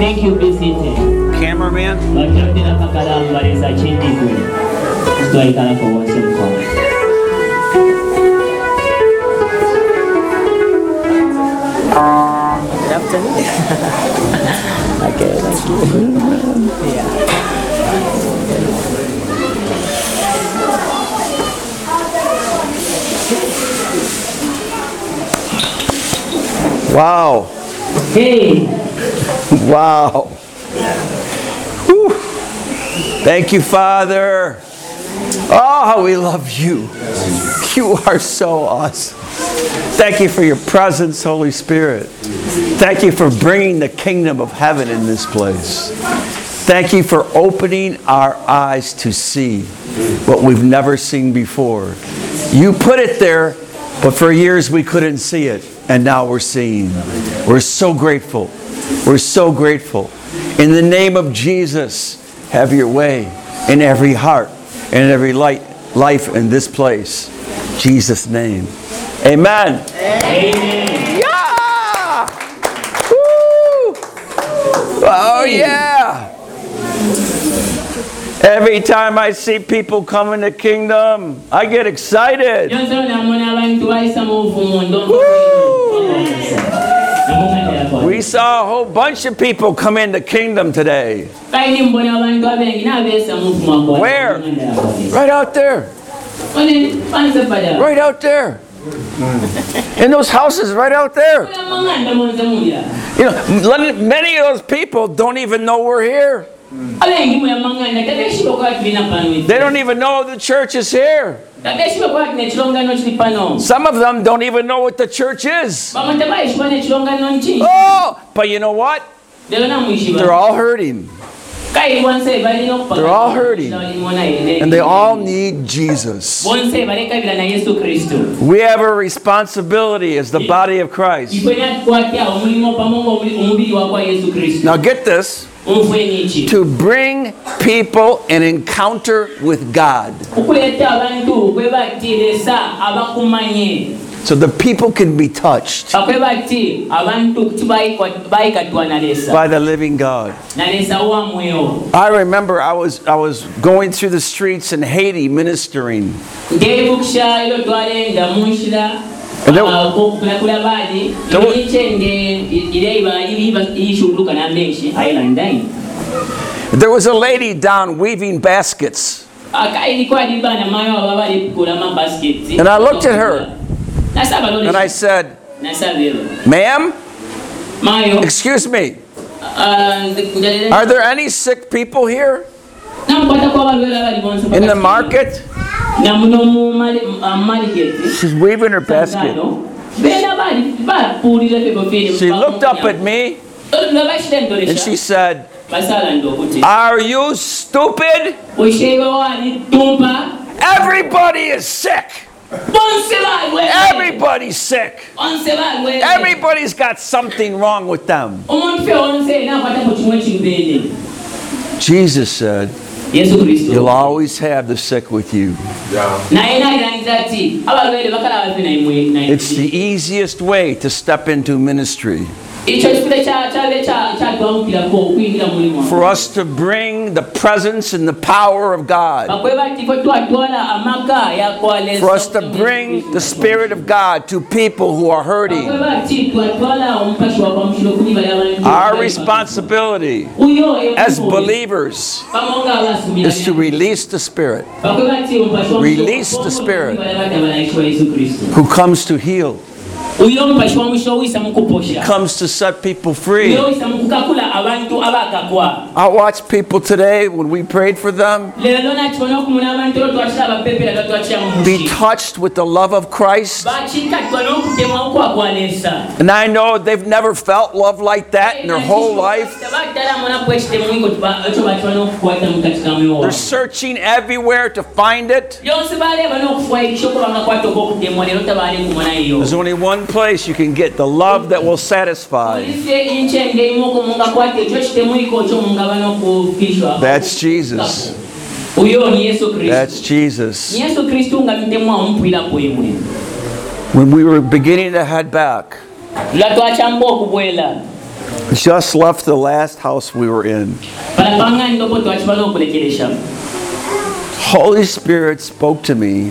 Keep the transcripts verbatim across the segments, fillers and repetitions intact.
Thank you, be seated. Cameraman. Good afternoon. Okay, thank you. Yeah. Wow. Hey. Wow. Whew. Thank you, Father. Oh, how we love you. You are so awesome. Thank you for your presence, Holy Spirit. Thank you for bringing the kingdom of heaven in this place. Thank you for opening our eyes to see what we've never seen before. You put it there, but for years we couldn't see it, and now we're seeing. We're so grateful. We're so grateful. In the name of Jesus, have your way in every heart and every light, life in this place. Jesus' name. Amen. Amen. Yeah! Woo! Oh, yeah! Every time I see people come in the kingdom, I get excited. Woo! We saw a whole bunch of people come in the kingdom today. Where? Right out there. Right out there. In those houses right out there. You know, many of those people don't even know we're here. They don't even know the church is here. Some of them don't even know what the church is. Oh, but you know what? They're all hurting. They're all hurting. And they all need Jesus. We have a responsibility as the body of Christ. Now get this. To bring people an encounter with God. So the people can be touched by the living God. I remember I was I was going through the streets in Haiti ministering. And there, there, there was a lady down weaving baskets. And I looked at her and I said, "Ma'am, excuse me, are there any sick people here in the market?" She's weaving her basket. She looked up at me and she said, "Are you stupid? Everybody is sick. Everybody's sick. Everybody's got something wrong with them." Jesus said, "You'll always have the sick with you." It's the easiest way to step into ministry. For us to bring the presence and the power of God. For us to bring the Spirit of God to people who are hurting. Our responsibility as believers is to release the Spirit. Release the Spirit who comes to heal. Comes to set people free. I watched people today when we prayed for them be touched with the love of Christ. And I know they've never felt love like that in their whole life. They're searching everywhere to find it. There's only one place you can get the love that will satisfy. That's Jesus. That's Jesus. When we were beginning to head back, Just left the last house we were in. Holy Spirit spoke to me,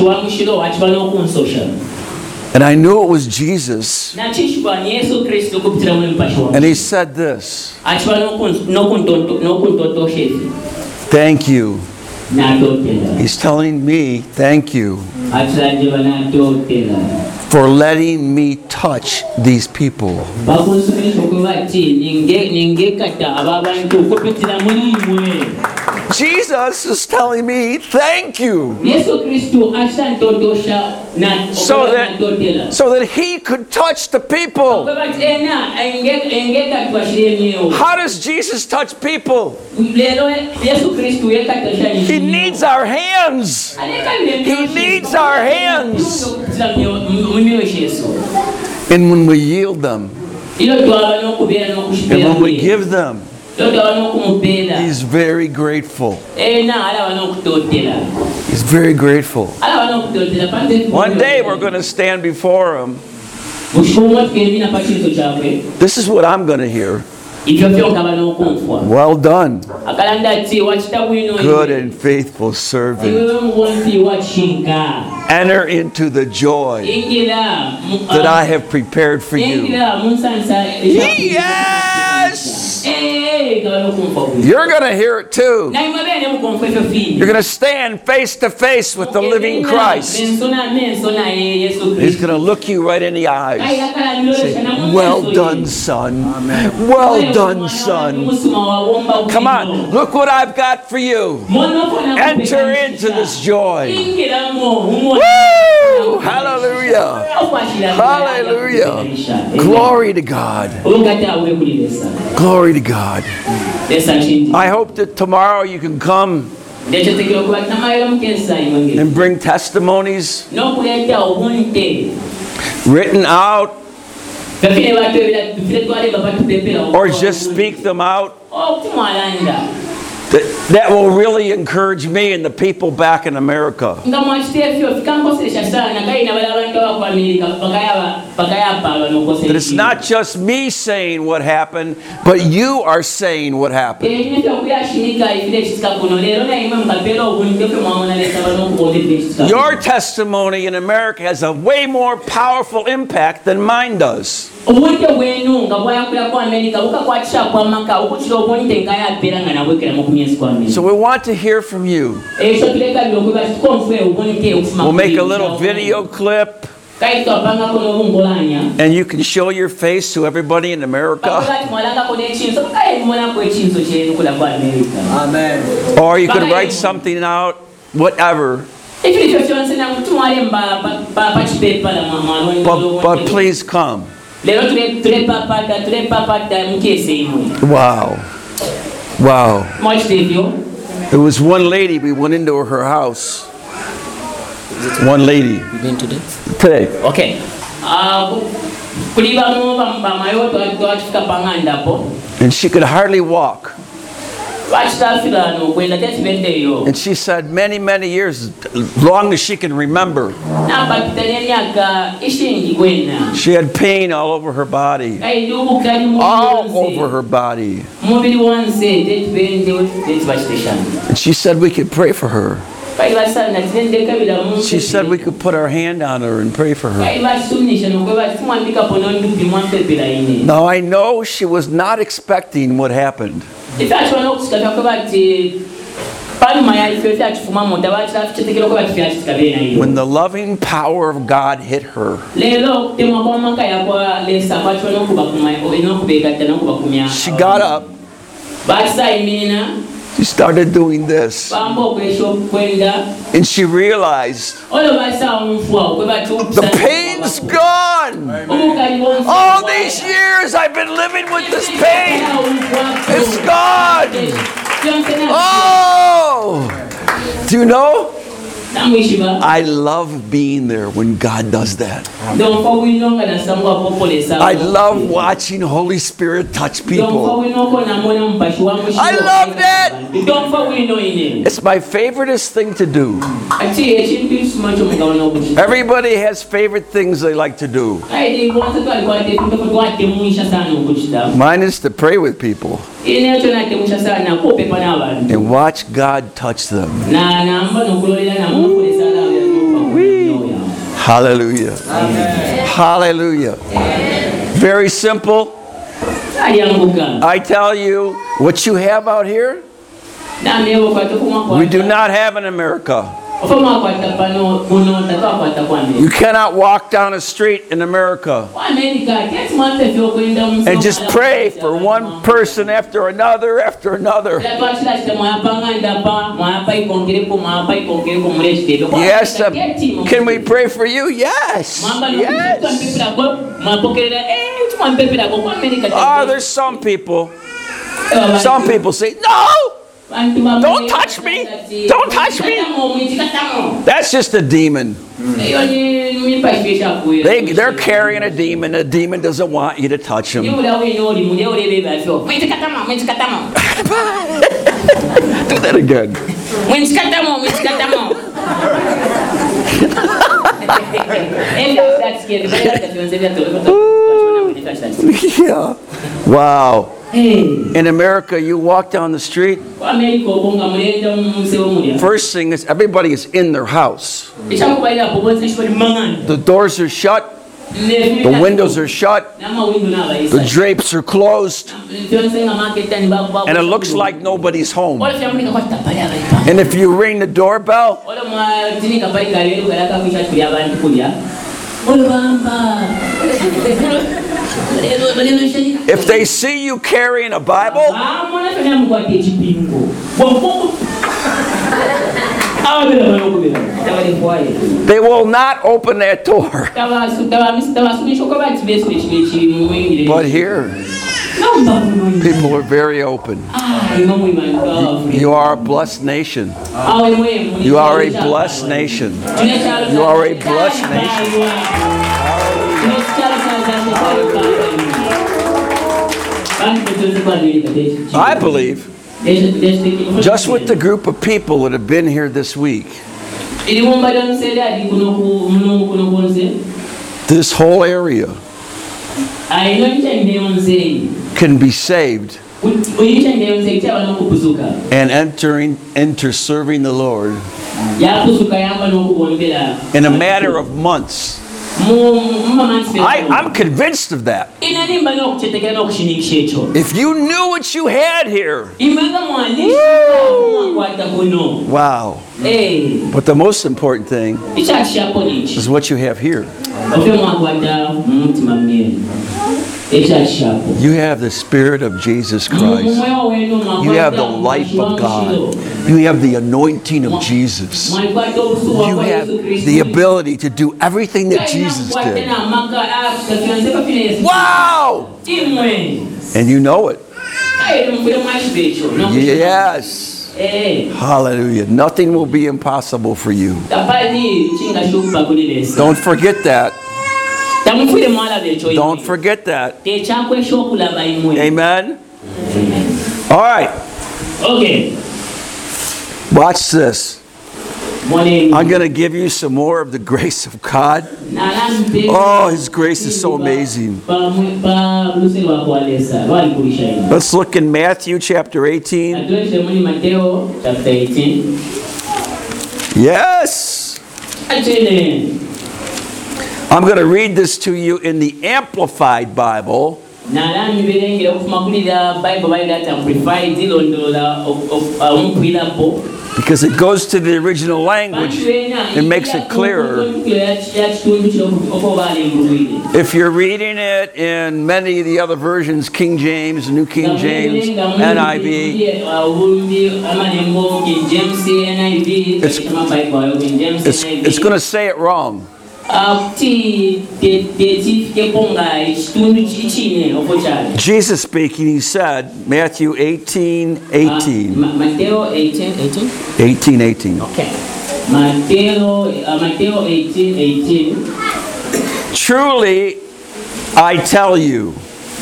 and I knew it was Jesus. And he said this: thank you. He's telling me, thank you for letting me touch these people. Jesus is telling me, thank you. So that, so that he could touch the people. How does Jesus touch people? He needs our hands. He needs our hands. And when we yield them, and when we give them, he's very grateful. He's very grateful. One day we're going to stand before him. This is what I'm going to hear. Well done, good and faithful servant. Enter into the joy that I have prepared for you. Yes! You're going to hear it too. You're going to stand face to face with the living Christ. He's going to look you right in the eyes. Say, well done, son. Well done, son. Come on, look what I've got for you. Enter into this joy. Woo! Hallelujah. Hallelujah. Glory to God. Glory to God. I hope that tomorrow you can come and bring testimonies written out, or just speak them out. That, that will really encourage me and the people back in America. That it's not just me saying what happened, but you are saying what happened. Your testimony in America has a way more powerful impact than mine does. So we want to hear from you. We'll make a little video clip, and you can show your face to everybody in America. Amen. Or you can write something out, whatever. But, but please come. Wow. Wow. There was one lady, we went into her house. One lady. You been today? Today. Okay. And she could hardly walk. And she said many, many years, as long as she can remember, she had pain all over her body. All over her body. And she said we could pray for her. She said we could put our hand on her and pray for her. Now I know she was not expecting what happened. When the loving power of God hit her, she got up. She started doing this. And she realized the pain's gone. All these years I've been living with this pain. It's gone. Oh! Do you know? Namwishiba. I love being there when God does that. Don't fall we know that someone popole sa. I love watching Holy Spirit touch Don't fall people. we know na mona mpashwa mwishiba. I love that. Don't fall we know ine. It's my favoriteest thing to do. Ati echintu sumacho mugabana okuchi. Everybody has favorite things they like to do. Ai di bonse to alikuwa te kuto kwa te muisha sana okuchita. Mine is to pray with people Ine cho na te muisha sana ko pepa na abantu. and watch God touch them. Na namba nokulolela na mona kule sana ya no. Hallelujah. Amen. Hallelujah. Very simple. Ayanguka. I tell you, what you have out here, Na mewo kwa to kuma kwa. we do not have in America. Ofoma kwa tapano kuno tata kwa tapano. You cannot walk down a street in America and just pray for one person after another after another. Yes, uh, can we pray for you? Yes. Yes. Oh, there's some people. Some people say, no, don't touch me. Don't touch me. That's just a demon. They, they're carrying a demon. A demon doesn't want you to touch him. Do that again. Yeah. Wow. In America, you walk down the street, first thing is everybody is in their house. The doors are shut. The windows are shut. The drapes are closed. And it looks like nobody's home. And if you ring the doorbell, if they see you carrying a Bible, they will not open that door. But here, people are very open. You are a blessed nation. You are a blessed nation. You are a blessed nation. I believe, just with the group of people that have been here this week, this whole area can be saved and entering into serving the Lord in a matter of months. I, I'm convinced of that. If you knew what you had here. Woo! Wow. But the most important thing is what you have here. You have the Spirit of Jesus Christ. You have the life of God. You have the anointing of Jesus. You have the ability to do everything that Jesus did. Wow! And you know it. Yes. Hallelujah. Nothing will be impossible for you. Don't forget that. Don't forget that. Amen? All right. Okay. Watch this. I'm going to give you some more of the grace of God. Oh, His grace is so amazing. Let's look in Matthew chapter eighteen. Yes. I'm going to read this to you in the Amplified Bible. Because it goes to the original language, it makes it clearer. If you're reading it in many of the other versions, King James, New King James, N I V, it's, it's, it's going to say it wrong. Jesus speaking, He said, Matthew eighteen eighteen. Matthew eighteen eighteen? eighteen eighteen. Okay. Mateo, uh, Mateo eighteen eighteen. Truly, I tell you,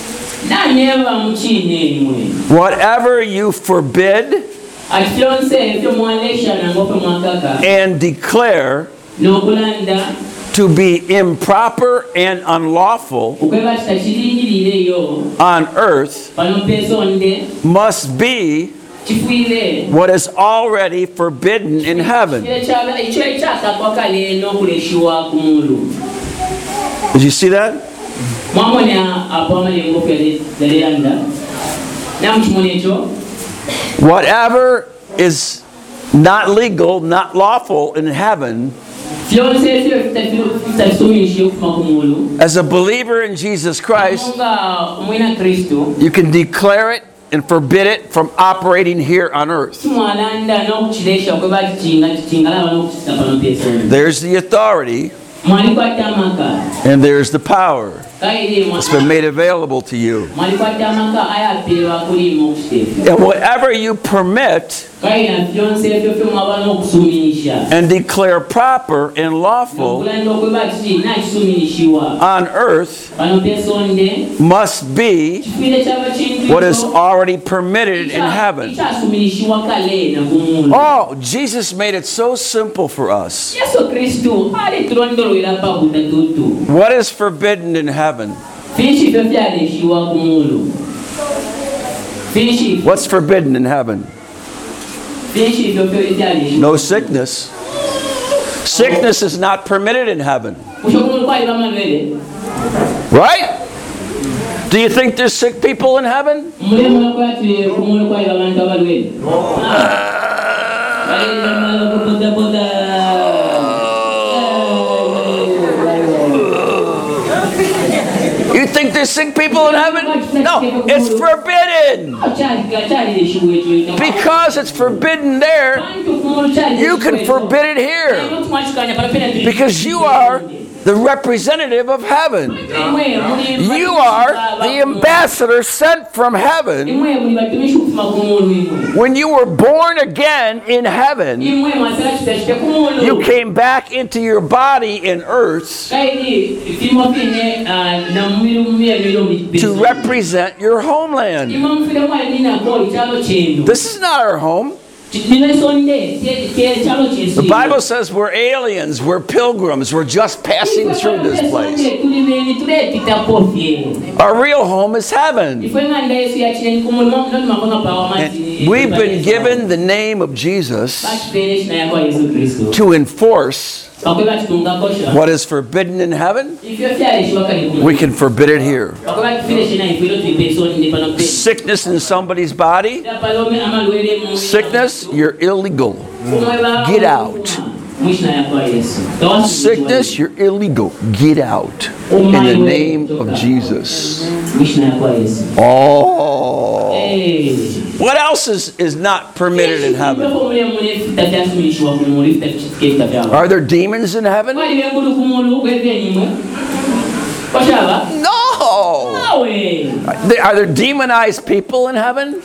whatever you forbid and declare to be improper and unlawful on earth must be what is already forbidden in heaven. Did you see that? Whatever is not legal, not lawful in heaven, as a believer in Jesus Christ, you can declare it and forbid it from operating here on earth. There's the authority and there's the power. It's been made available to you. And whatever you permit and declare proper and lawful on earth must be what is already permitted in heaven. Oh, Jesus made it so simple for us. What is forbidden in heaven? What's forbidden in heaven? No sickness. Sickness is not permitted in heaven. Right? Do you think there's sick people in heaven? You think there's sick people in heaven? No, it's forbidden. Because it's forbidden there, you can forbid it here. Because you are the representative of heaven. You are the ambassador sent from heaven. When you were born again in heaven, you came back into your body in earth to represent your homeland. This is not our home. The Bible says we're aliens, we're pilgrims, we're just passing through this place. Our real home is heaven. And we've been given the name of Jesus to enforce what is forbidden in heaven. We can forbid it here. Sickness in somebody's body, sickness, you're illegal. Get out. Sickness, you're illegal. Get out. In the name of Jesus. Oh. What else is, is not permitted in heaven? Are there demons in heaven? No. Are there demonized people in heaven?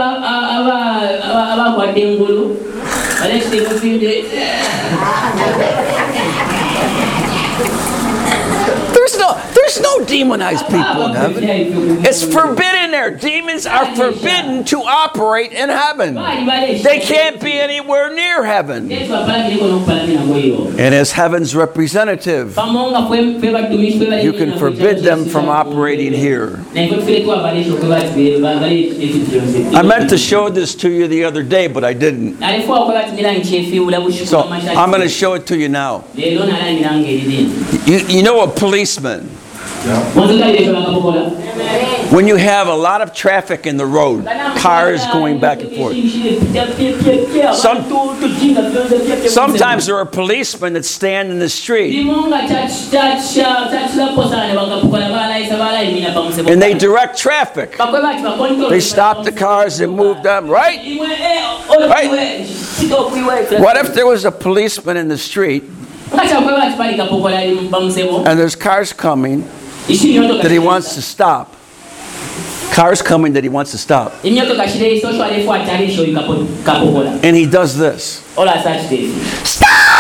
There's no, there's no demonized people in heaven. It's forbidden there. Demons are forbidden to operate in heaven. They can't be anywhere near heaven. And as heaven's representative, you can forbid them from operating here. I meant to show this to you the other day, but I didn't. So I'm going to show it to you now. You, you know a policeman. When you have a lot of traffic in the road, cars going back and forth. Some, sometimes there are policemen that stand in the street and they direct traffic. They stop the cars and move them, right? Right? What if there was a policeman in the street and there's cars coming that he wants to stop? Cars coming that he wants to stop. And he does this. Stop!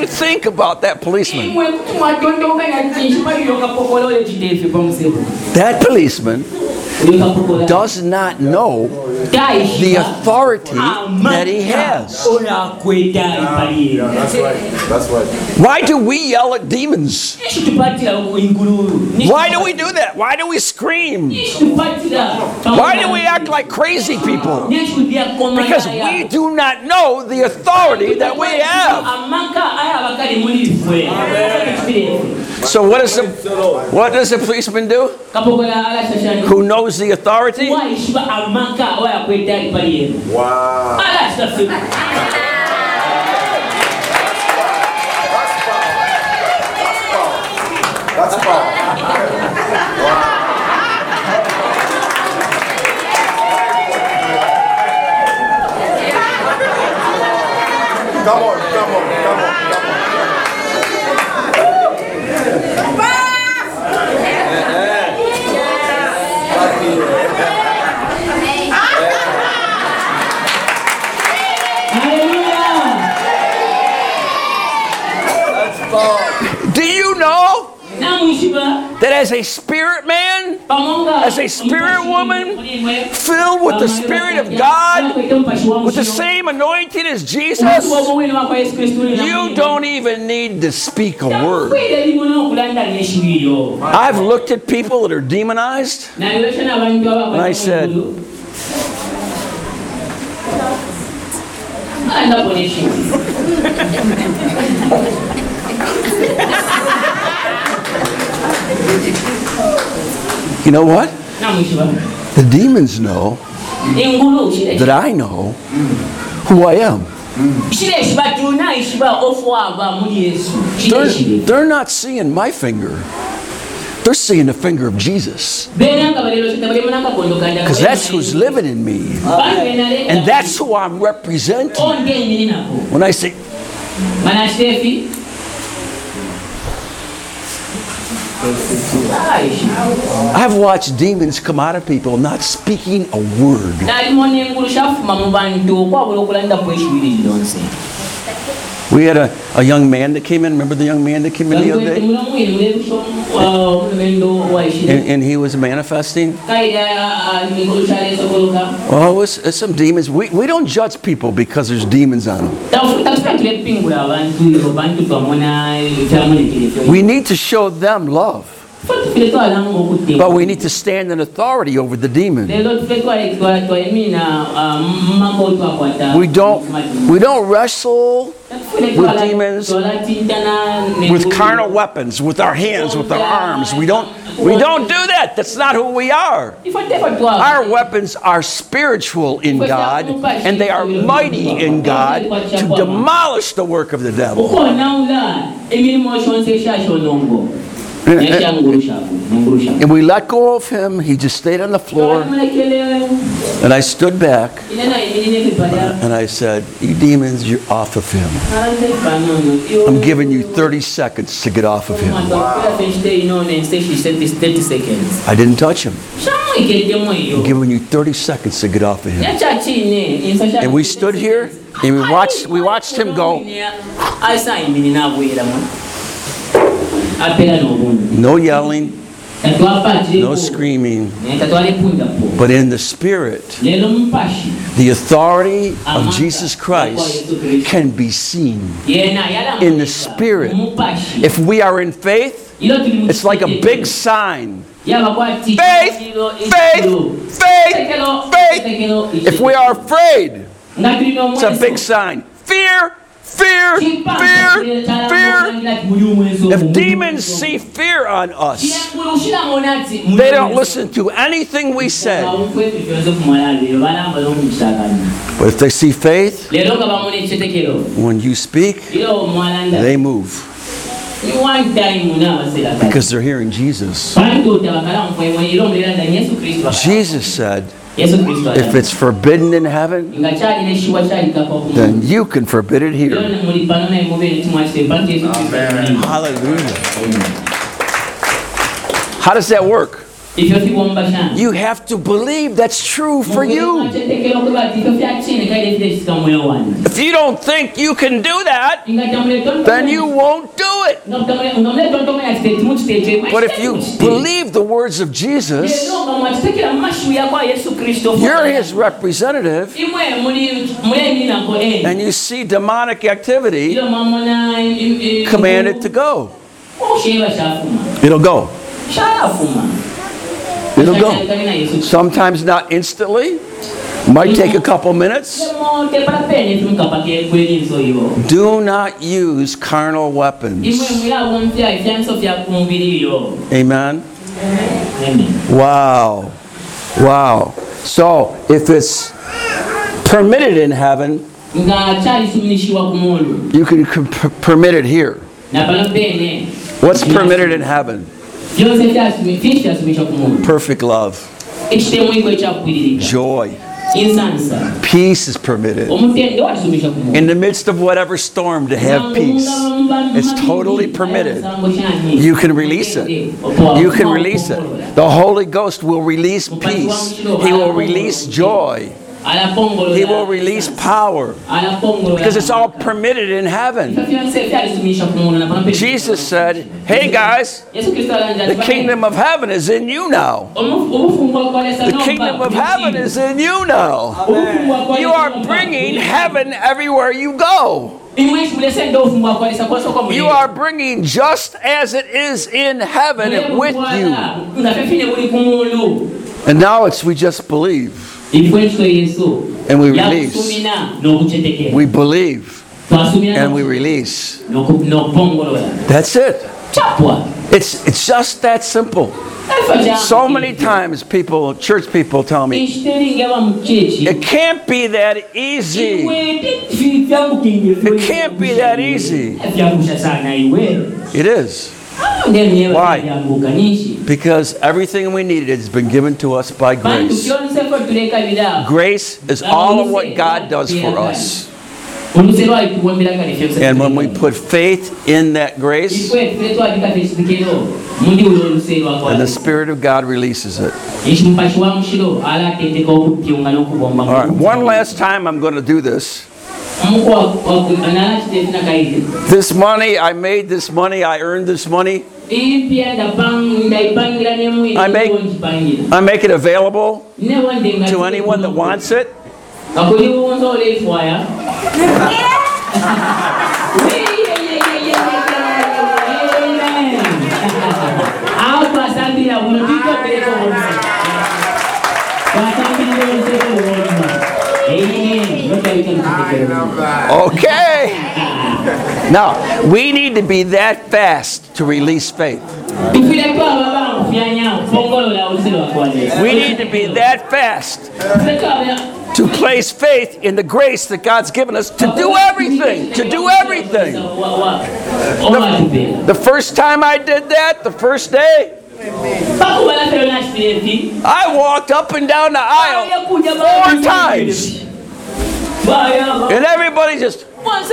you think about that policeman? imwe kuti mwatondoka yachichima iyo kapokolo yechitefe pamusebo That policeman iyo kapokolo does not know the authority that he has. onakweta ipaliye That's right. That's right. Why do we yell at demons? nishitupatira ingululu Why do we do that? Why do we scream? nishitupatira Why do we act like crazy people? Because we do not know the authority that we have. amaka aya abakali muri fwe So what does the what does the policeman do? kapokola ala shashani Who knows the authority? waishiba amaka oya kweta ipaliye Wow. ala shashani That's power. Come on, come on, come on, come on. Do you know namuishiba that as a spirit man, pamonga as a spirit woman, filled with the Spirit of God, with the same anointing as Jesus, you don't even need to speak a word. I've looked at people that are demonized, and I said, you know what? The demons know that I know who I am. They're, they're not seeing my finger. They're seeing the finger of Jesus. Because that's who's living in me. And that's who I'm representing. When I say, I've watched demons come out of people not speaking a word. We had a, a young man that came in. Remember the young man that came in the other day? And, and he was manifesting. Well, it was, it's some demons. We, we don't judge people because there's demons on them. We need to show them love. But we need to stand in authority over the demon. We don't, we don't wrestle with demons with carnal weapons, with our hands, with our arms. We don't, we don't do that. That's not who we are. Our weapons are spiritual in God, and they are mighty in God to demolish the work of the devil. And, and we let go of him. He just stayed on the floor. And I stood back and I said, you demons, you're off of him. I'm giving you thirty seconds to get off of him. I didn't touch him. I'm giving you thirty seconds to get off of him. And we stood here and we watched, we watched him go. No yelling, no screaming, but in the Spirit, the authority of Jesus Christ can be seen in the Spirit. If we are in faith, it's like a big sign. Faith, faith, faith, faith. If we are afraid, it's a big sign. Fear, fear, fear, fear. If demons see fear on us, they don't listen to anything we say. But if they see faith, when you speak, they move. Because they're hearing Jesus. Jesus said, if it's forbidden in heaven, then you can forbid it here. Hallelujah. How does that work? Ifyo sibomba shana. You have to believe that's true for you. If you don't think you can do that, then you won't do it. But if you believe the words of Jesus, you're his representative, and you see demonic activity, command it to go. It'll go. It'll go. Sometimes not instantly. Might take a couple minutes. Do not use carnal weapons. Amen. Wow. Wow. So if it's permitted in heaven, you can permit it here. What's permitted in heaven? Perfect love. Joy. Peace is permitted. In the midst of whatever storm, to have peace. It's totally permitted. You can release it. You can release it. The Holy Ghost will release peace. He will release joy. He will release power. Because it's all permitted in heaven. Jesus said, hey guys, the kingdom of heaven is in you now. The kingdom of heaven is in you now. You are bringing heaven everywhere you go. You are bringing just as it is in heaven with you. And now it's we just believe. And we release. We believe. And we release. That's it. It's, it's just that simple. So many times people, church people tell me, it can't be that easy. It can't be that easy. It is. Why? Because everything we needed has been given to us by grace. Grace is all of what God does for us. And when we put faith in that grace, and the Spirit of God releases it. All right, one last time I'm going to do this. This money, I made this money, I earned this money. I make, I make it available to anyone that wants it. Okay. Now, we need to be that fast to release faith. We need to be that fast to place faith in the grace that God's given us to do everything. To do everything. The, the first time I did that, the first day, I walked up and down the aisle four times. And everybody just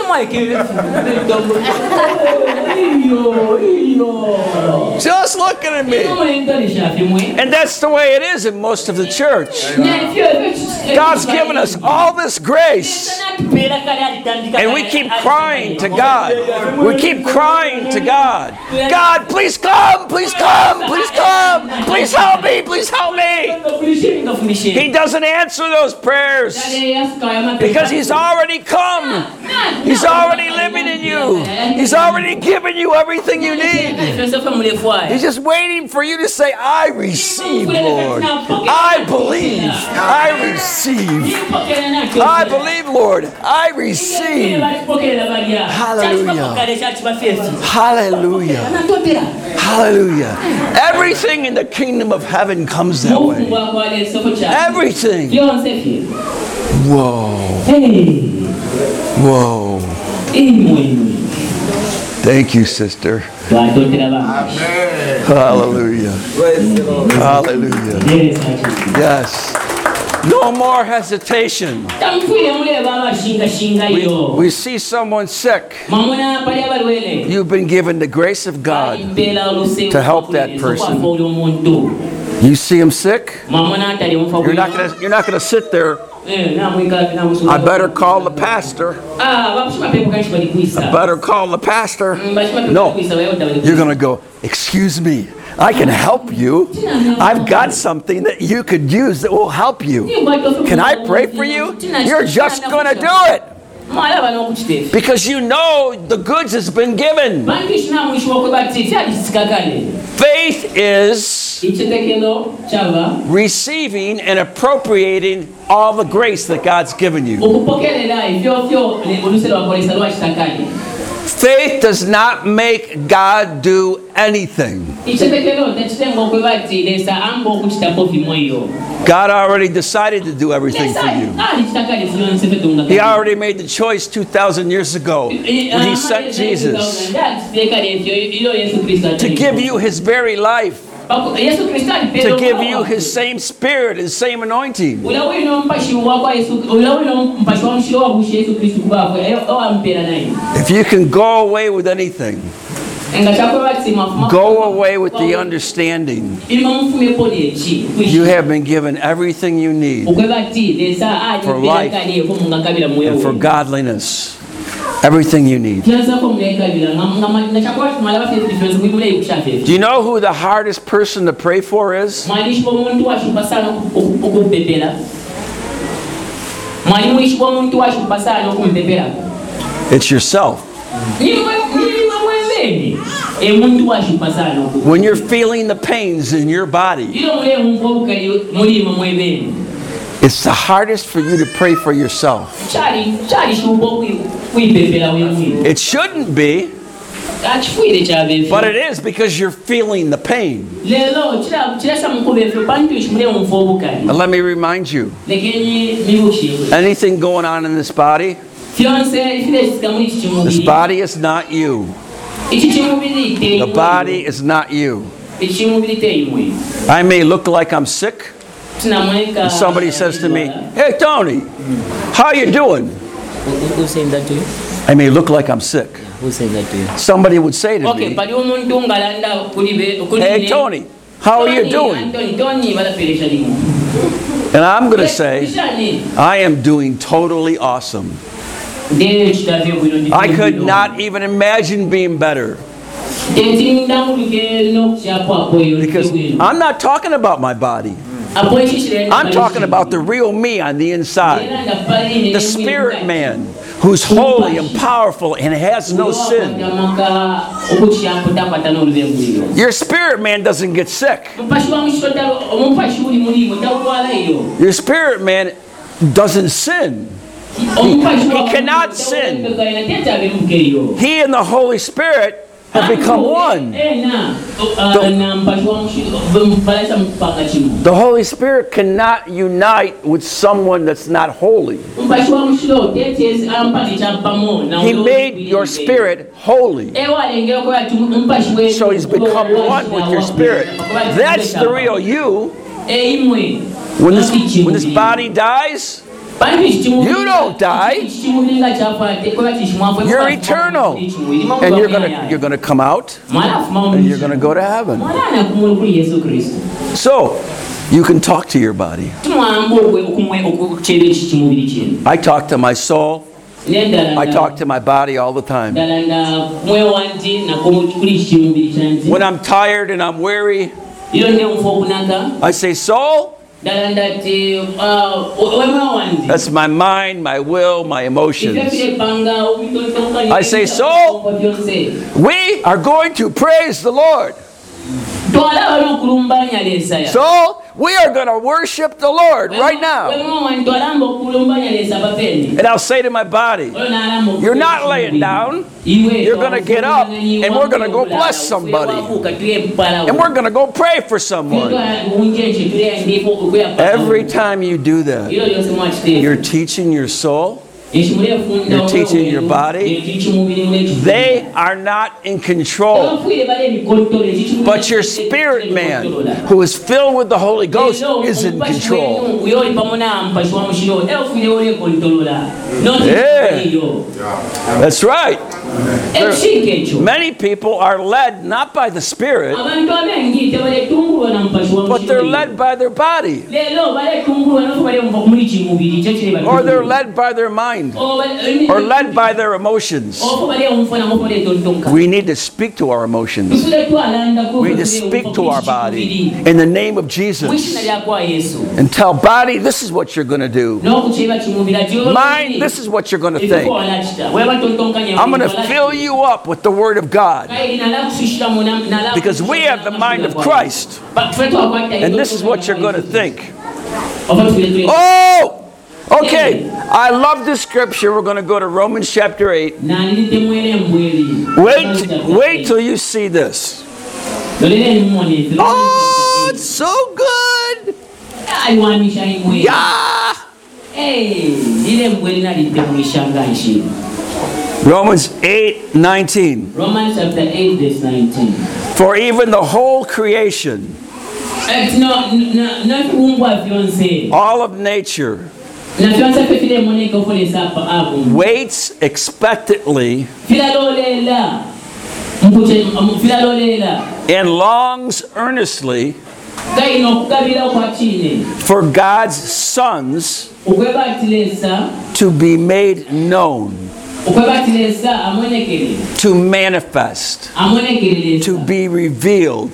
just looking at me. And that's the way it is in most of the church. God's given us all this grace. And we keep crying to God. We keep crying to God. God, please come, please come, please come. Please help me, please help me. He doesn't answer those prayers because He's already come. He's already living in you. He's already given you everything you need. He's just waiting for you to say, I receive, Lord. I believe. I receive. I believe, Lord. I receive. Hallelujah. Hallelujah. Hallelujah. Everything in the kingdom of heaven comes that way. Everything. Whoa. Whoa. Thank you, sister. Hallelujah. Hallelujah. Yes. No more hesitation. We, we see someone sick. You've been given the grace of God to help that person. You see him sick? Mwamona atali omufa You're not bwino. gonna you're not gonna sit there. Eh, namwika namusula. I better call the pastor. Ah, bakushima pepo kanshi bali kuisa. Better call the pastor. No. You're You're gonna go, excuse me, I can help you. I've got something that you could use that will help you. Can I pray for you? You're just gonna do it. Because you know the goods has been given. Faith is receiving and appropriating all the grace that God's given you. Faith does not make God do anything. God already decided to do everything for you. He already made the choice two thousand years ago when He sent Jesus to give you His very life, to give you His same spirit, His same anointing. If you can go away with anything, go away with the understanding you have been given everything you need for life and for godliness. Everything you need. Do you know who the hardest person to pray for is? It's yourself. When you're feeling the pains in your body, it's the hardest for you to pray for yourself. It shouldn't be, but it is because you're feeling the pain. And let me remind you, anything going on in this body, this body is not you. The body is not you. I may look like I'm sick. And somebody says to me, "Hey Tony, how you doing?" Who's saying that to you? I may look like I'm sick. Who's saying that to you? Somebody would say to Okay, me, but "Hey Tony, how are you doing?" And I'm going to say, "I am doing totally awesome. I could not even imagine being better." Because I'm not talking about my body. I'm talking about the real me on the inside. The spirit man who's holy and powerful and has no sin. Your spirit man doesn't get sick. Your spirit man doesn't sin. He, he cannot sin. He and the Holy Spirit have become one. The, the Holy Spirit cannot unite with someone that's not holy. He made your spirit holy. So He's become one with your spirit. That's the real you. When this, when this body dies, you don't die. You're eternal. And you're gonna you're gonna come out and you're gonna go to heaven. So you can talk to your body. I talk to my soul. I talk to my body all the time. When I'm tired and I'm weary, I say, "Soul, that's my mind, my will, my emotions." I say, "Soul, we are going to praise the Lord. So we are going to worship the Lord right now." And I'll say to my body, "You're not laying down. You're going to get up and we're going to go bless somebody. And we're going to go pray for someone." Every time you do that, you're teaching your soul You're teaching your body. They are not in control. But your spirit man, who is filled with the Holy Ghost, is in control. Yeah. That's right. There, many people are led not by the Spirit, but they're led by their body. Or they're led by their mind. Or led by their emotions. We need to speak to our emotions. We need to speak to our body in the name of Jesus. And tell body, this is what you're going to do. Mind, this is what you're going to think. I'm going to fill you up with the Word of God. Because we have the mind of Christ. And this is what you're going to think. Oh! Okay, I love this scripture. We're going to go to Romans chapter eight. Wait, wait till you see this. Oh, it's so good. Yeah. Romans eight nineteen. Romans chapter eight verse nineteen. For even the whole creation, all of nature, waits expectantly and longs earnestly for God's sons to be made known, to manifest, to be revealed,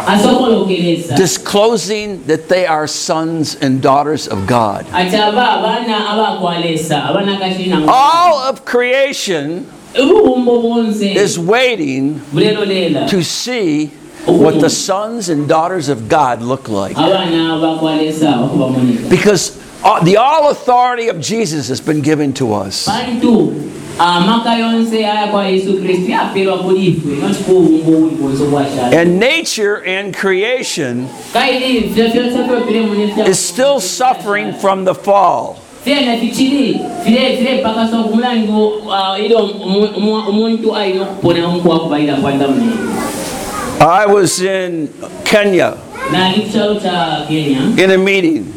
disclosing that they are sons and daughters of God. All of creation is waiting to see what the sons and daughters of God look like. Because all, the all authority of Jesus has been given to us. And nature and creation is still suffering from the fall. I was in Kenya in a meeting.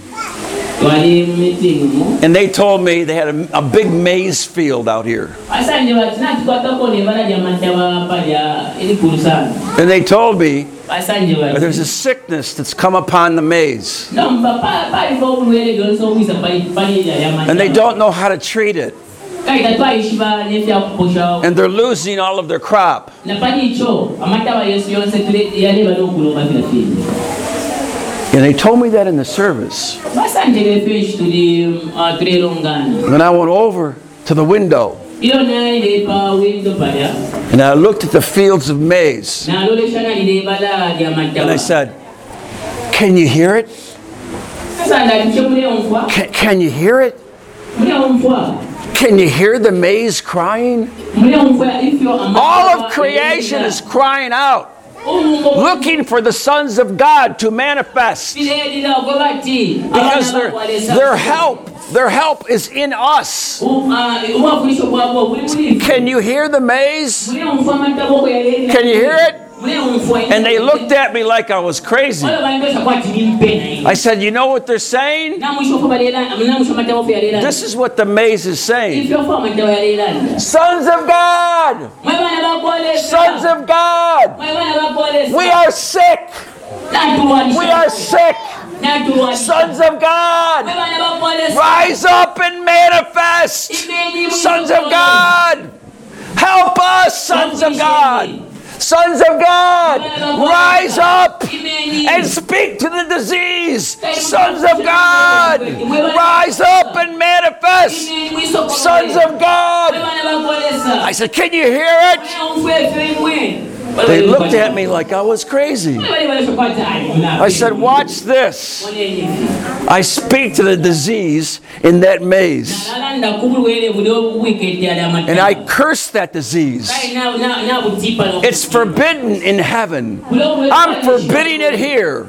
And they told me they had a, a big maize field out here. And they told me that there's a sickness that's come upon the maize. And they don't know how to treat it. And they're losing all of their crop. And they told me that in the service. When I went over to the window and I looked at the fields of maize, and I said, can you hear it? Can, can you hear it? Can you hear the maize crying? All of creation is crying out, looking for the sons of God to manifest. Because their, their help, their help is in us. Can you hear the maize? Can you hear it? And they looked at me like I was crazy. I said, you know what they're saying? This is what the maize is saying. Sons of God! Sons of God! We are sick! We are sick! Sons of God! Rise up and manifest! Sons of God! Help us, sons of God! Sons of God, rise up and speak to the disease. Sons of God, rise up and manifest. Sons of God. I said, can you hear it? They looked at me like I was crazy. I said, watch this. I speak to the disease in that maze. And I curse that disease. It's forbidden in heaven. I'm forbidding it here.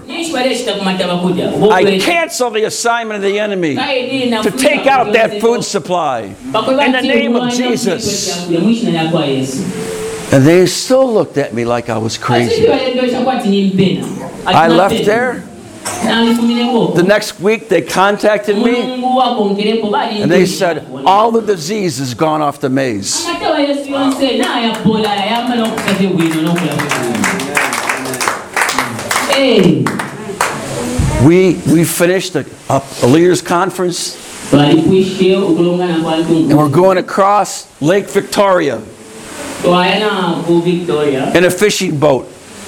I cancel the assignment of the enemy to take out that food supply in the name of Jesus. And they still looked at me like I was crazy. I left there. The next week they contacted me and they said, all the disease has gone off the maze. We, we finished a, a, a leaders conference and we're going across Lake Victoria in a fishing boat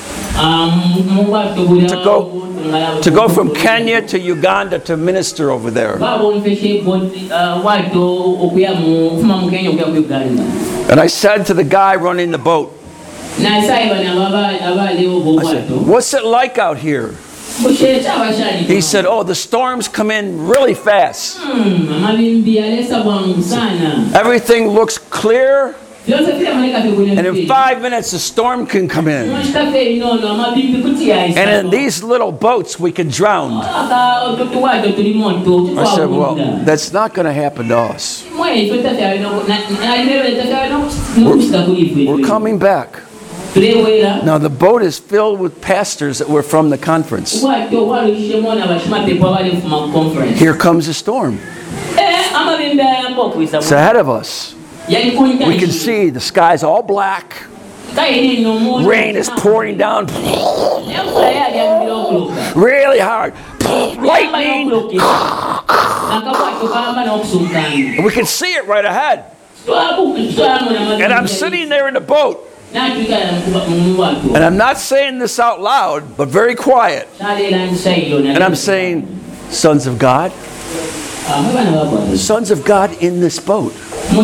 to go to go from Kenya to Uganda to minister over there. And I said to the guy running the boat, I said, what's it like out here? He said, oh, the storms come in really fast. Everything looks clear. And in five minutes, the storm can come in. And in these little boats, we can drown. I said, well, that's not going to happen to us. We're, we're coming back. Now, the boat is filled with pastors that were from the conference. Here comes the storm. It's ahead of us. We can see the sky's all black. Rain is pouring down really hard. Lightning. And we can see it right ahead. And I'm sitting there in the boat. And I'm not saying this out loud, but very quiet. And I'm saying, sons of God, sons of God in this boat,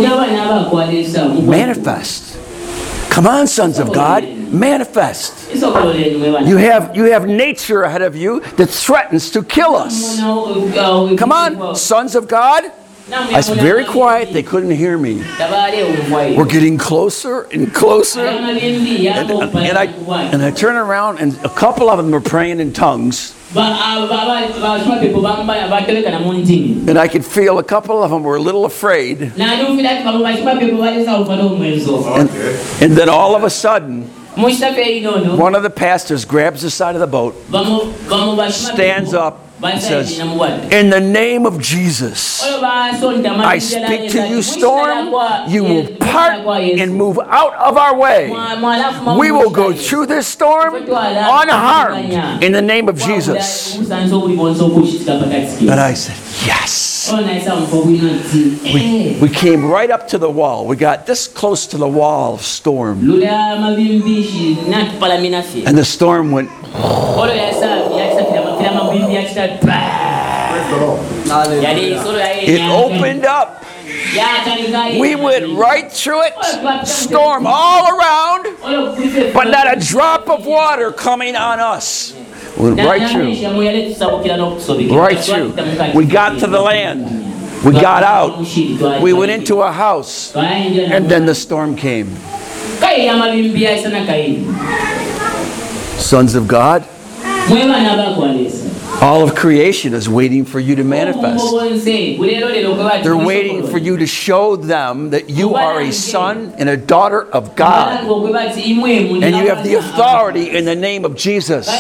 manifest. Come on, sons of God, manifest. You have, you have nature ahead of you that threatens to kill us. Come on, sons of God. I was very quiet. They couldn't hear me. We're getting closer and closer. And, and, I, and I turn around, and a couple of them were praying in tongues. And I could feel a couple of them were a little afraid. And, and then all of a sudden, one of the pastors grabs the side of the boat, stands up, and says, in the name of Jesus, I speak to you, storm. You will part and move out of our way. We will go through this storm unharmed in the name of Jesus. And I said, yes. We, we came right up to the wall. We got this close to the wall of storm. And the storm went. It opened up. We went right through it. Storm all around, but not a drop of water coming on us. We went right through. Right through. We got to the land. We got out. We went into a house. And then the storm came. Sons of God, all of creation is waiting for you to manifest. They're waiting for you to show them that you are a son and a daughter of God. And you have the authority in the name of Jesus.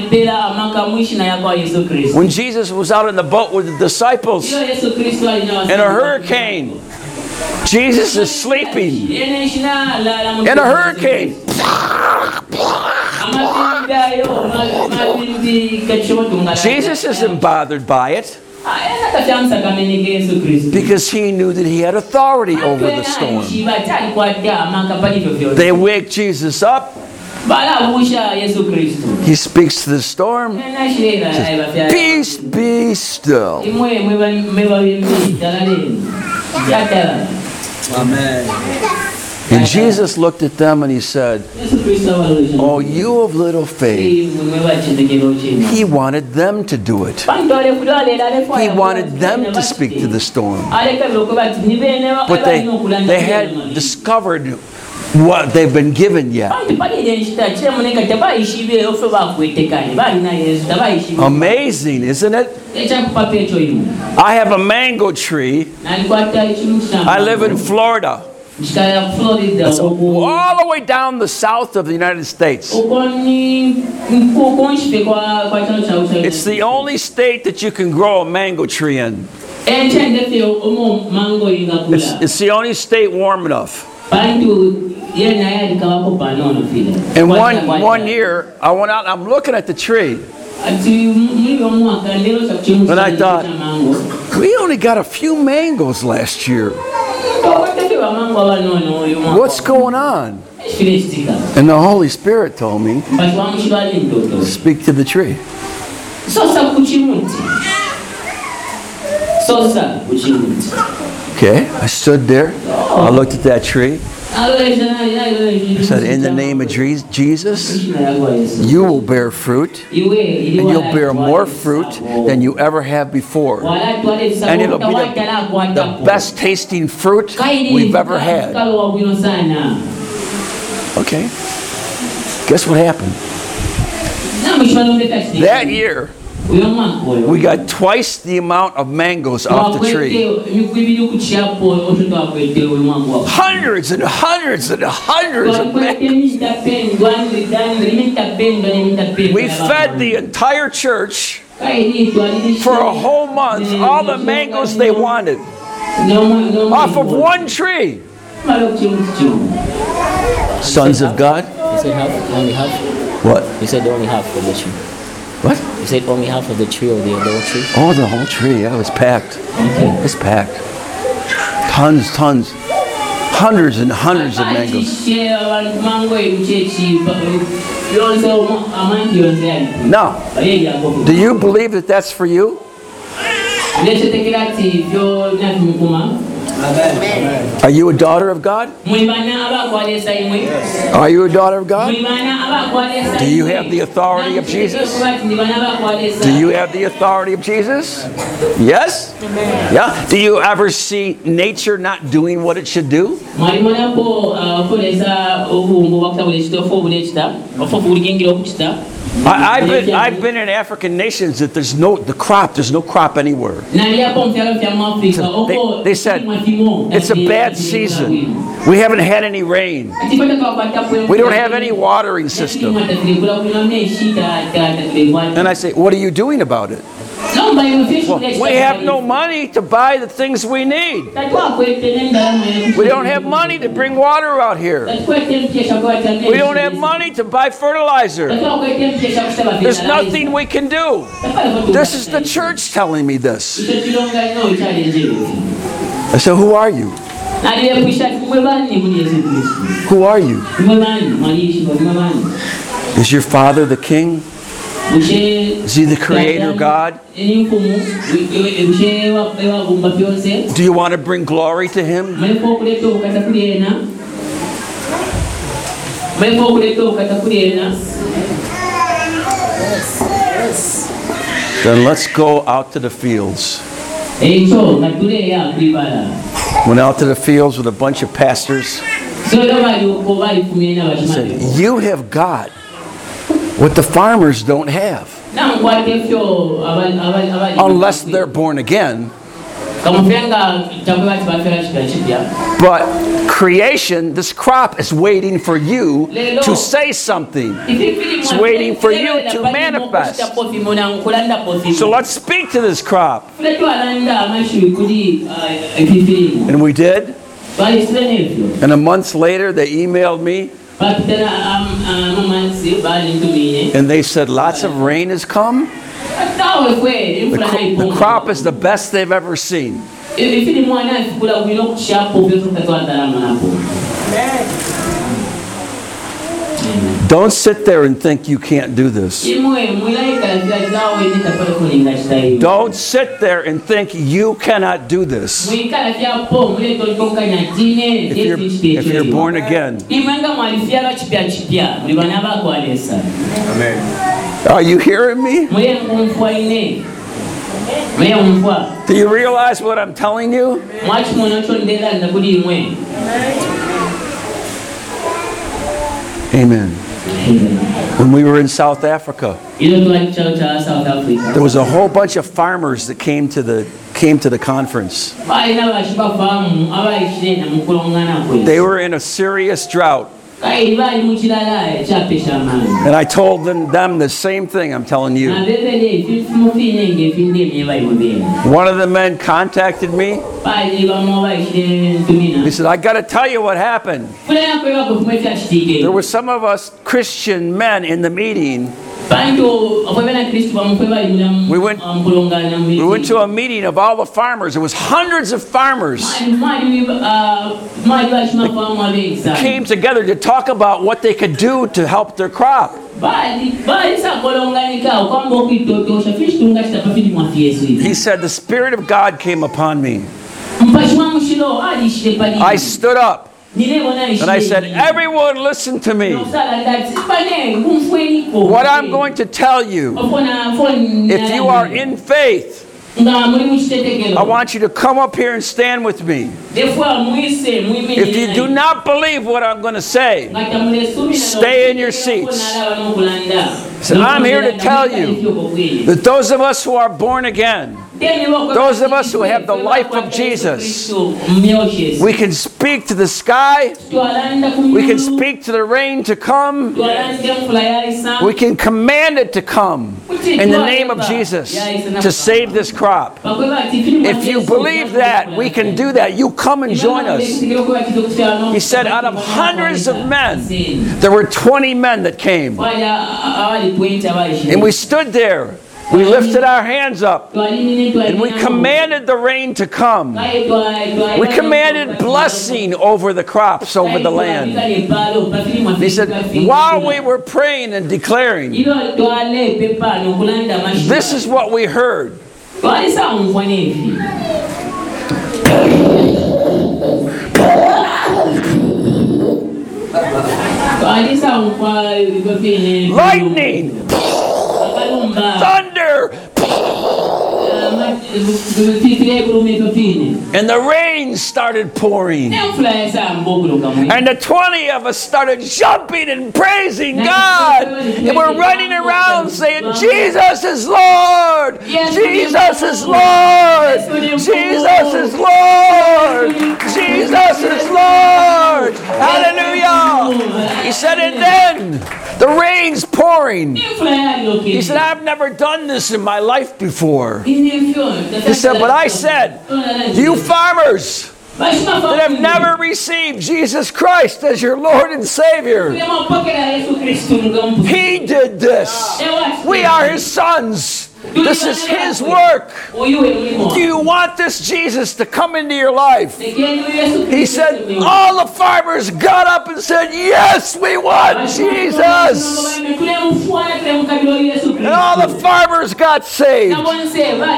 When Jesus was out in the boat with the disciples in a hurricane, Jesus is sleeping in a hurricane. Jesus isn't bothered by it because he knew that he had authority over the storm. They wake Jesus up. He speaks to the storm. Says, peace, be still. Amen. And Jesus looked at them and he said, "Oh, you of little faith." He wanted them to do it. He wanted them to speak to the storm. But they, they hadn't discovered what they've been given yet. Amazing, isn't it? I have a mango tree. I live in Florida. That's all the way down the south of the United States. It's the only state that you can grow a mango tree in. It's, it's the only state warm enough. And one, one year, I went out and I'm looking at the tree. And I thought, we only got a few mangoes last year. What's going on? And the Holy Spirit told me, speak to the tree. Okay, I stood there. I looked at that tree. I said, in the name of Jesus, you will bear fruit, and you'll bear more fruit than you ever have before. And it'll be the, the best tasting fruit we've ever had. Okay. Guess what happened? That year, we got twice the amount of mangoes off the tree. Hundreds and hundreds and hundreds of mangoes. We fed the entire church for a whole month, all the mangoes they wanted, off of one tree. Sons of God? You said half? Only half? What? You said only half of the tree. What? You said only half of the tree or the whole tree? Oh, the whole tree. Yeah, it was packed. Okay. It's packed. Tons, tons. Hundreds and hundreds of mangoes. Now, do you believe that that's for you? Are you a daughter of God? Are you a daughter of God? Do you have the authority of Jesus? Do you have the authority of Jesus? Yes? Yeah? Do you ever see nature not doing what it should do? I, I've been I've been in African nations that there's no the crop there's no crop anywhere. They, they said it's a bad season. We haven't had any rain. We don't have any watering system. And I say, what are you doing about it? Well, we have no money to buy the things we need. We don't have money to bring water out here. We don't have money to buy fertilizer. There's nothing we can do. This is the church telling me this. I said, who are you? Who are you? Is your father the king? Is he the creator God? Do you want to bring glory to him? Then let's go out to the fields. Went out to the fields with a bunch of pastors. Said, you have got what the farmers don't have. Unless they're born again. But creation, this crop is waiting for you to say something. It's waiting for you to manifest. So let's speak to this crop. And we did. And a month later, they emailed me. And they said, lots of rain has come. The, cro- the crop is the best they've ever seen. Amen. Don't sit there and think you can't do this. Don't sit there and think you cannot do this. If you're, if you're born again. Amen. Are you hearing me? Do you realize what I'm telling you? Amen. When we were in South Africa, there was a whole bunch of farmers that came to the came to the conference. They were in a serious drought. And I told them, them the same thing I'm telling you. One of the men contacted me. He said, I got to tell you what happened. There were some of us Christian men in the meeting. We went, we went to a meeting of all the farmers. There was hundreds of farmers that came together to talk about what they could do to help their crop. He said, the Spirit of God came upon me. I stood up. And I said, everyone listen to me. What I'm going to tell you, if you are in faith, I want you to come up here and stand with me. If you do not believe what I'm going to say, stay in your seats. So I'm here to tell you that those of us who are born again, those of us who have the life of Jesus, we can speak to the sky, we can speak to the rain to come, we can command it to come in the name of Jesus to save this crop. If you believe that, we can do that. You come and join us. He said out of hundreds of men, there were twenty men that came. And we stood there. We lifted our hands up and we commanded the rain to come. We commanded blessing over the crops, over the land. He said, while we were praying and declaring, this is what we heard. Lightning! Thunder! And the rain started pouring. And the twenty of us started jumping and praising God. And we're running around saying, Jesus is Lord! Jesus is Lord! Jesus is Lord! Jesus is Lord! Hallelujah! He said, and then the rain's pouring. He said, I've never done this in my life before. He said, but I said, you farmers that have never received Jesus Christ as your Lord and Savior, He did this. We are His sons. This is His work. Do you want this Jesus to come into your life? He said, all the farmers got up and said, yes, we want Jesus. And all the farmers got saved. Woo!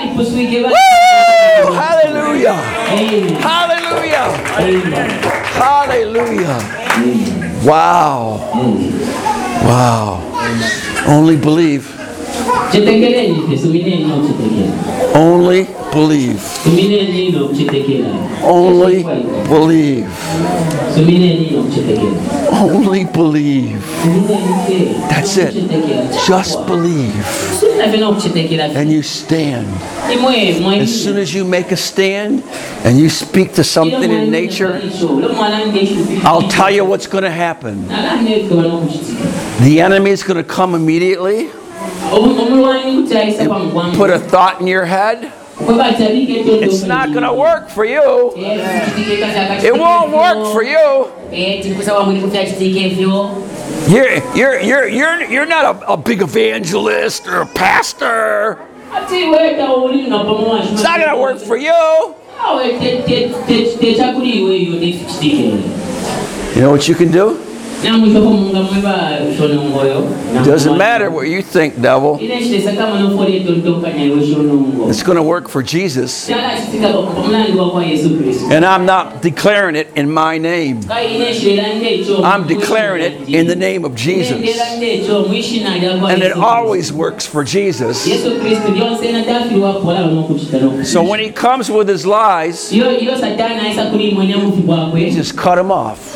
Hallelujah. Hallelujah. Hallelujah. Wow. Wow. Only believe. Only believe. Only believe. Only believe. That's it. Just believe. And you stand. As soon as you make a stand and you speak to something in nature, I'll tell you what's going to happen. The enemy is going to come immediately. Put a thought in your head. It's not going to work for you. It won't work for you. You're, you're, you're, you're, you're not a, a big evangelist or a pastor. It's not going to work for you. You know what you can do? Doesn't matter what you think, devil. It's going to work for Jesus. And I'm not declaring it in my name. I'm declaring it in the name of Jesus. And it always works for Jesus. So when he comes with his lies, you just cut him off.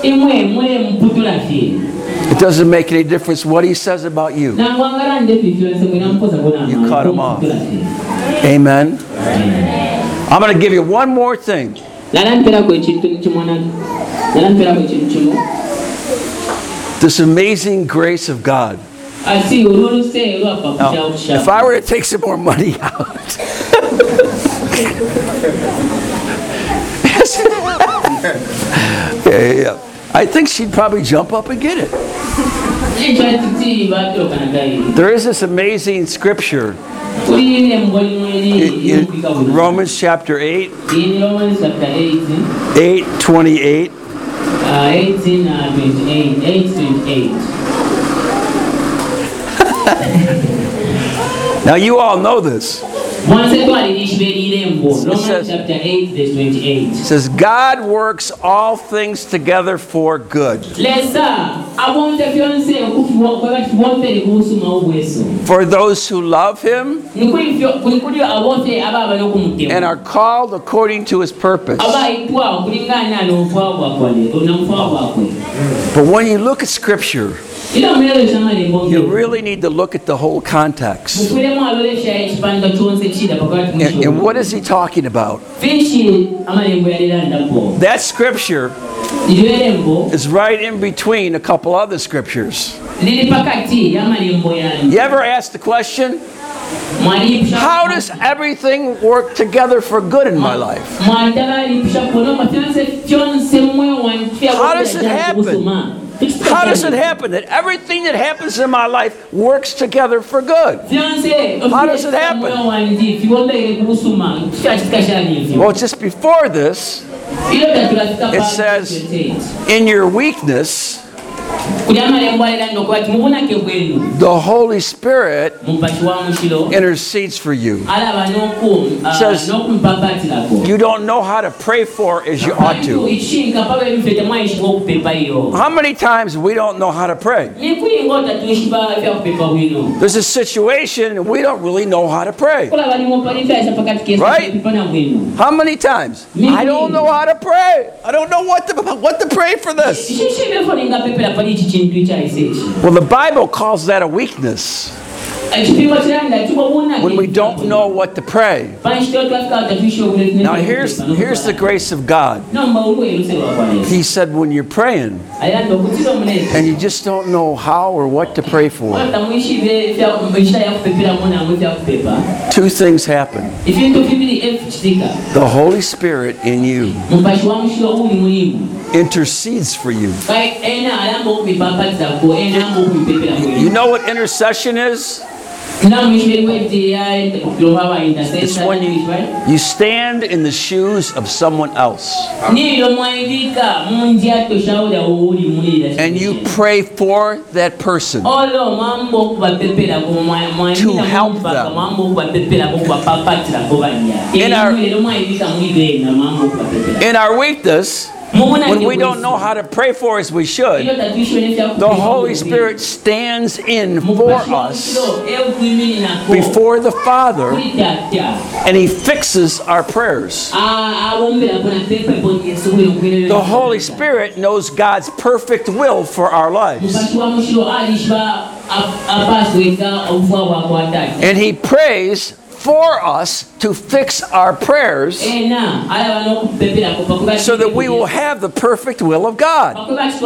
It doesn't make any difference what he says about you. You cut him off. Amen. I'm going to give you one more thing. This amazing grace of God. Now, if I were to take some more money out, yeah, yeah, I think she'd probably jump up and get it. There is this amazing scripture in, in Romans chapter eight, eight twenty-eight. Uh, eighteen, uh, twenty-eight, eight twenty-eight. Now you all know this. Romans chapter eight, verse twenty-eight. It says, God works all things together for good. For those who love him and are called according to his purpose. But when you look at Scripture, you really need to look at the whole context. And, and what is he talking about? That scripture is right in between a couple other scriptures. You ever ask the question, how does everything work together for good in my life? How does it happen? How does it happen that everything that happens in my life works together for good? How does it happen? Well, just before this, it says, in your weakness, the Holy Spirit intercedes for you. It says you don't know how to pray for as you ought to. How many times we don't know how to pray? There's a situation and we don't really know how to pray. Right? How many times? I don't know how to pray. I don't know what to, what to pray for this. Well, the Bible calls that a weakness. When we don't know what to pray. Now here's, here's the grace of God. He said when you're praying and you just don't know how or what to pray for, two things happen. The Holy Spirit in you intercedes for you. You know what intercession is? It's when you, you stand in the shoes of someone else and you pray for that person to help them. In our, in our weakness, when we don't know how to pray for as we should, the Holy Spirit stands in for us before the Father and He fixes our prayers. The Holy Spirit knows God's perfect will for our lives. And He prays for us to fix our prayers so that we will have the perfect will of God.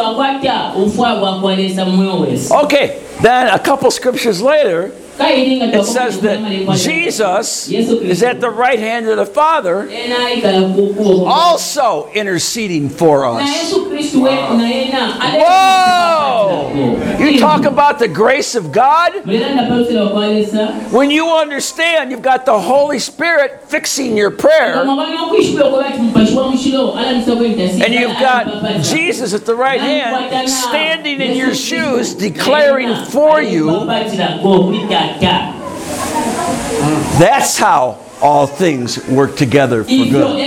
Okay, then a couple scriptures later, it says that Jesus is at the right hand of the Father, also interceding for us. Whoa! You talk about the grace of God? When you understand you've got the Holy Spirit fixing your prayer, and you've got Jesus at the right hand standing in your shoes declaring for you, that's how all things work together for good.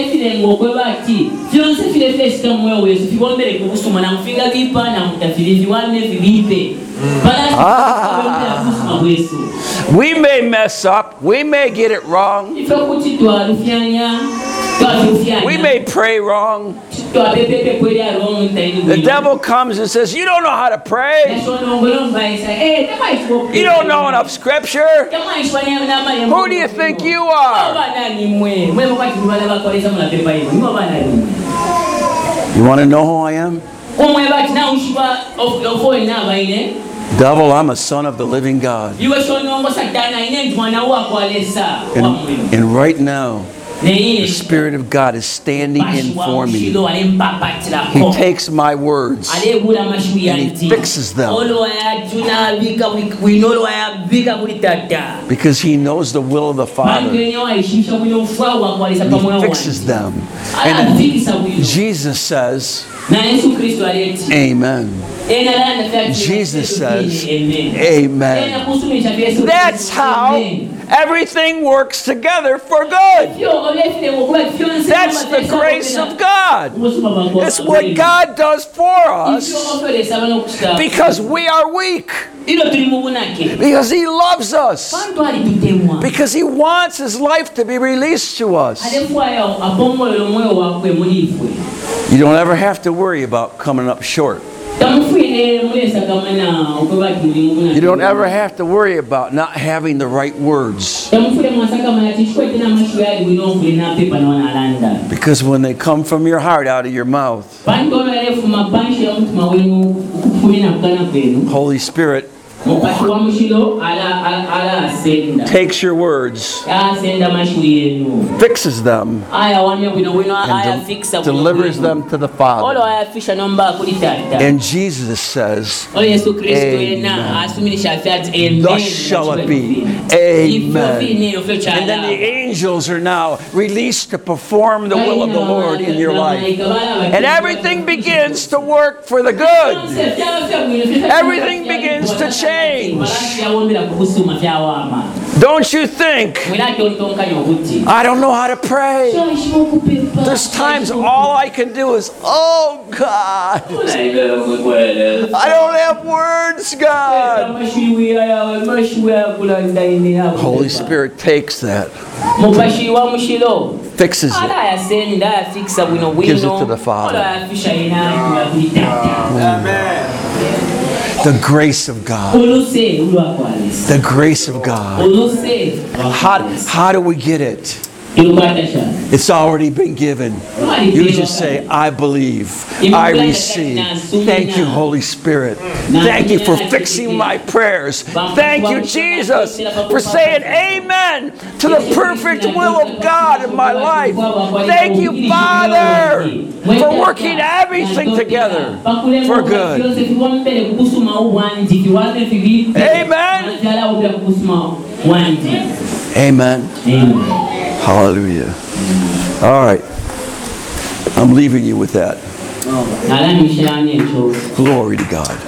Ah. We may mess up. We may get it wrong. We may pray wrong. The devil comes and says, you don't know how to pray. You don't know enough scripture. Who do you think you are? You want to know who I am? Devil, I'm a son of the living God. And, and right now, the Spirit of God is standing in for me. He takes my words and He fixes them. Because He knows the will of the Father. He fixes them. And Jesus says, Amen. Jesus says, Amen. That's how everything works together for good. That's the grace of God. It's what God does for us because we are weak. Because He loves us. Because He wants His life to be released to us. You don't ever have to worry about coming up short. You don't ever have to worry about not having the right words. Because when they come from your heart out of your mouth, Holy Spirit takes your words, fixes them, and de- delivers them to the Father. And Jesus says, Amen. Thus shall it be. Amen. And then the angels are now released to perform the will of the Lord in your life. And everything begins to work for the good. Everything begins to change. Don't you think, I don't know how to pray. There's times all I can do is, oh God, I don't have words, God. Holy Spirit takes that, fixes it, gives it to the Father. Amen. The grace of God. The grace of God. How, how do we get it? It's already been given. You just say, I believe. I receive. Thank you, Holy Spirit. Thank you for fixing my prayers. Thank you, Jesus, for saying amen to the perfect will of God in my life. Thank you, Father, for working everything together for good. Amen. Amen. Amen. Hallelujah. All right. I'm leaving you with that. Glory to God.